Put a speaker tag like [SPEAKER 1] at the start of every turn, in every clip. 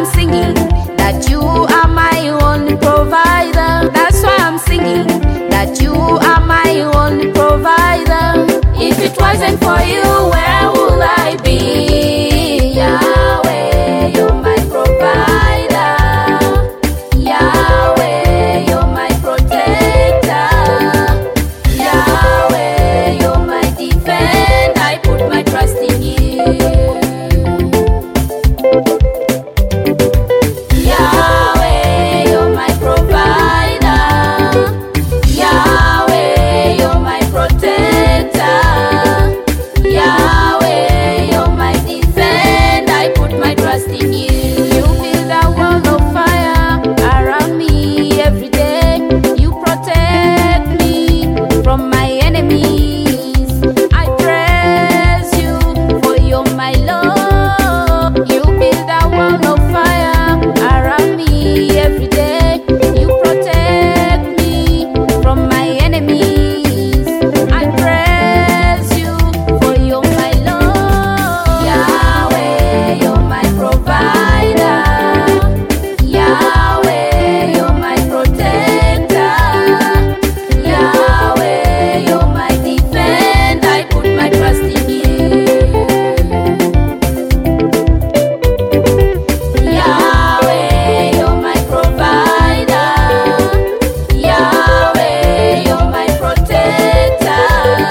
[SPEAKER 1] singing that you are my only provider. That's why I'm singing that you are my only provider. If it wasn't for you, where would I be? Yahweh, you're my provider. Yahweh, you're my protector. Yahweh, you're my defender. I put my trust in you. Yahweh, you're my provider. Yahweh, you're my protector. Yahweh, you're my defender. I put my trust in you. You build a wall of fire around me every day. You protect me from my enemies. I praise you, for you're my Lord. You build a wall of fire around me every day. You protect me from my enemies. I praise you, for you're my Lord. Yahweh, you're my provider. Yahweh, you're my protector. Yahweh, you're my defender. I put my trust in you. Yahweh, you're my provider. Yahweh, you're my protector.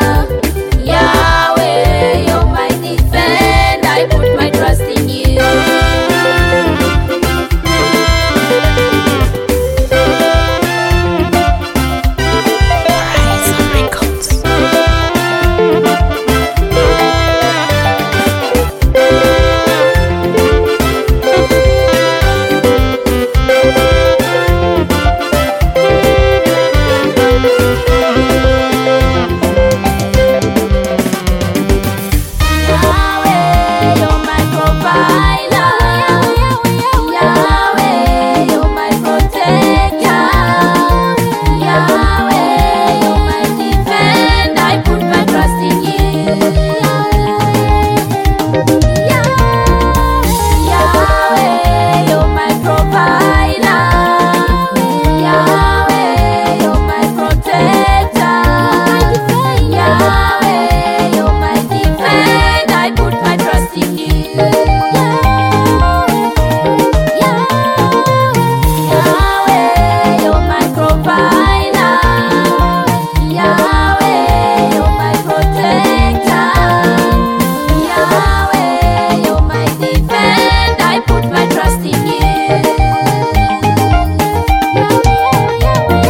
[SPEAKER 1] Yahweh, you're my defender. I put my trust in you.
[SPEAKER 2] Horizon Records.
[SPEAKER 1] Yahweh, you're my provider. Yahweh, you're my protector. Yahweh, you're my defender. I put my trust in you. Yahweh, you're my provider. Yahweh, you're my protector. Yahweh, you're my defender. I put my trust in you. Yahweh, you're my provider. Yahweh, you're my protector. Yahweh, you're my defender. I put my trust in you.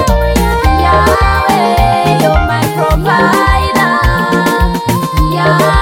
[SPEAKER 1] Yahweh, you're my provider. Yahweh,